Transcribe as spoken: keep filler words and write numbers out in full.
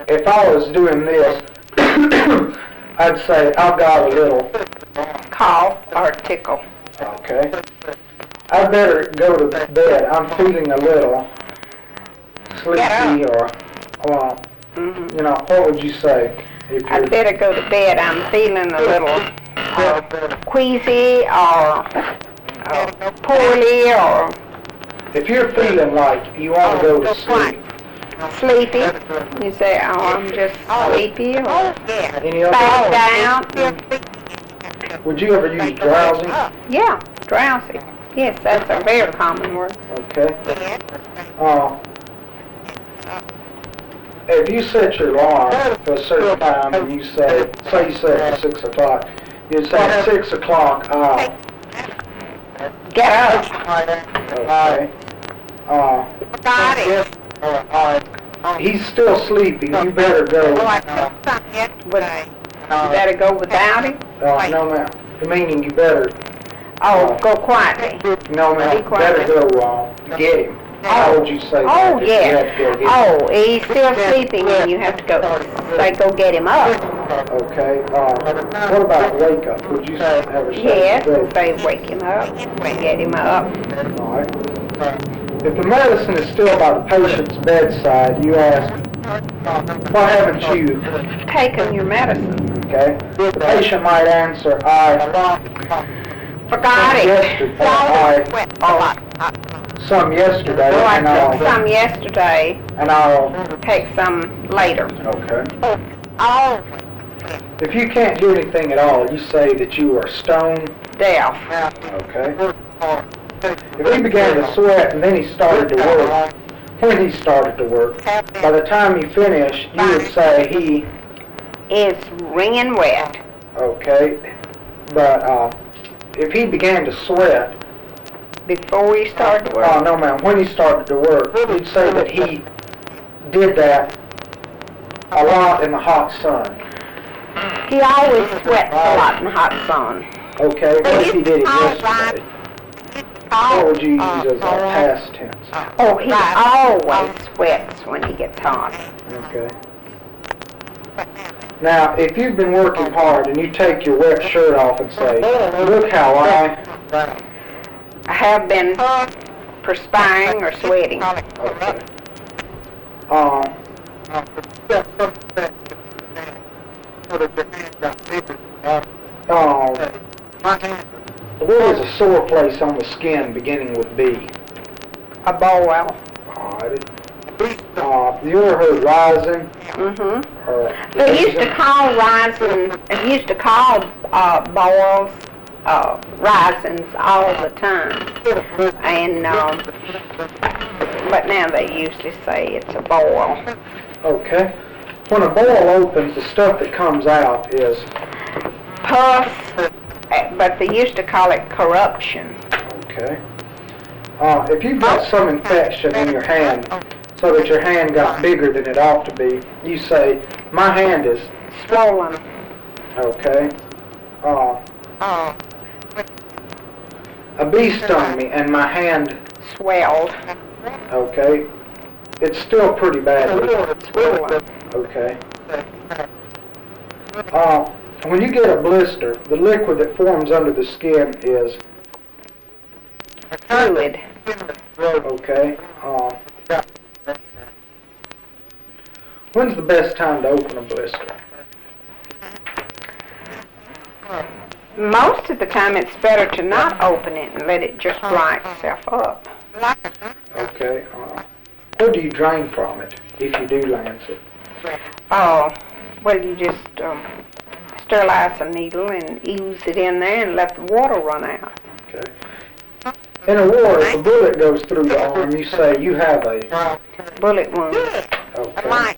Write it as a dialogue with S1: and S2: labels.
S1: if I was doing this, I'd say I've got a little
S2: cough or tickle.
S1: Okay. I better go to bed. I'm feeling a little sleepy, or, well,
S2: Mm-hmm.
S1: you know, what would you say? If
S2: I
S1: you're,
S2: better go to bed. I'm feeling a little uh, queasy or uh, poorly or
S1: if you're feeling like you want to go to sleep,
S2: sleepy. You say, oh, I'm just sleepy or
S1: any other,
S2: passed out.
S1: would you ever use drowsy?
S2: Yeah, drowsy. Yes, that's a very common word.
S1: Okay. Uh, if you set your alarm for a certain time and you say, say you set it for six o'clock, you say at six o'clock, uh,
S2: Get up.
S1: okay. Uh, he's still sleeping. You better go.
S2: With, you better go without him.
S1: Uh, no, ma'am. Meaning you better.
S2: Oh, go quietly.
S1: No, ma'am. You better go uh, get him. How would you say
S2: Oh,
S1: that?
S2: yeah.
S1: You have to go get him?
S2: Oh, he's still sleeping and you have to go, say, go get him up.
S1: Okay. Uh, what about wake up? Would you ever say?
S2: Yes,
S1: go?
S2: say, wake him up, get him up.
S1: All right. If the medicine is still by the patient's bedside, you ask, why haven't you?
S2: Taken your medicine.
S1: Okay. The patient might answer, I
S2: Forgot it.
S1: yesterday. I
S2: Oh,
S1: some yesterday,
S2: well, I
S1: and
S2: took
S1: I'll
S2: some yesterday,
S1: and I'll.
S2: take some later.
S1: Okay.
S2: Oh,
S1: If you can't do anything at all, you say that you are stone
S2: deaf.
S1: Okay. If he began to sweat and then he started to work, when he started to work, by the time you finish, you would say he,
S2: Is wringing wet.
S1: okay, but uh, if he began to sweat,
S2: Before he started to
S1: oh
S2: work.
S1: no ma'am, when he started to work, you'd say that he did that a lot in the hot sun.
S2: He always sweats a lot in the hot sun.
S1: Okay, what if he did it yesterday? What would you use as a past tense?
S2: Oh, he always sweats when he gets hot.
S1: Okay. Now, if you've been working hard and you take your wet shirt off and say, look how I...
S2: I have been perspiring or sweating.
S1: Okay. Uh, uh, what is a sore place on the skin beginning with B?
S2: A boil.
S1: Alrighty. Uh, you ever heard rising?
S2: Mm-hmm.
S1: Or
S2: They used to call rising, they used to call uh, boils uh, risings all the time. And, um, but now they usually say it's a boil.
S1: Okay. When a boil opens, the stuff that comes out is...
S2: Pus, uh, but they used to call it corruption.
S1: Okay. Uh, if you've got some infection in your hand, so that your hand got bigger than it ought to be, you say, my hand is...
S2: Swollen.
S1: Okay. Uh, a bee stung me and my hand...
S2: Swelled.
S1: Okay. It's still pretty badly.
S2: Swollen.
S1: Okay. Uh, when you get a blister, the liquid that forms under the skin is...
S2: Fluid.
S1: Okay. Uh, when's the best time to open a blister?
S2: Most of the time it's better to not open it and let it just dry itself up.
S1: Okay. Uh, where do you drain from it, if you do lance it?
S2: Oh, well, you just um, sterilize a needle and ooze it in there and let the water run out.
S1: Okay. In a war, if a bullet goes through the arm, you say you have a...
S2: Bullet wound.
S1: Okay.